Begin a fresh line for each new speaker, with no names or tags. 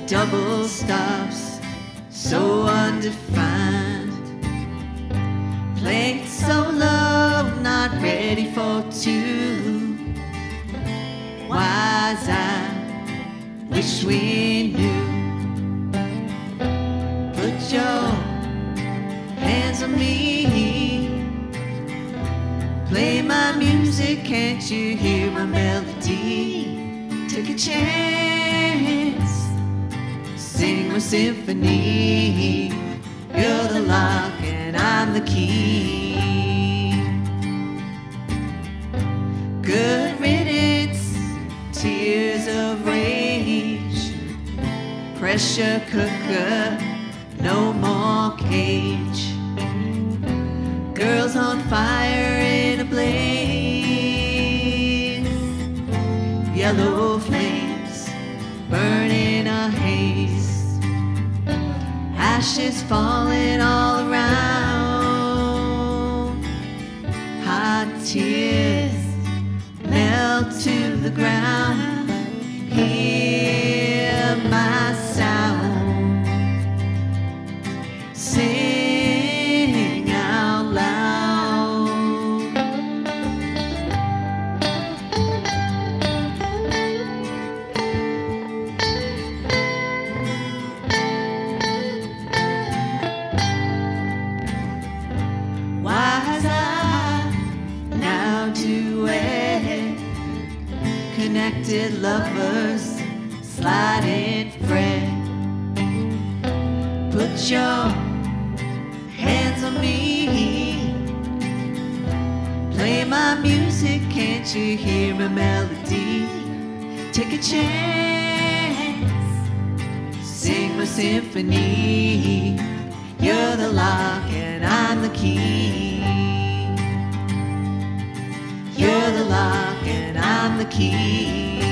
double stops, so undefined. Played solo, not ready for two. Wise I wish we knew. Put your hands on me. Play my music, can't you hear my melody? Take a chance, sing my symphony. You're the lock and I'm the key. Good riddance, tears of rage. Pressure cooker, no more cage. Girls on fire in a blaze. Yellow flames burning a haze. Ashes falling all around. Hot tears melt to the ground. Hear my sound. Sing out loud. Wise eye, now duet. Connected lovers, sliding thread. Put your hands on me. Play my music, can't you hear my melody? Take a chance, sing my symphony. You're the lock and I'm the key. You're the lock and I'm the key.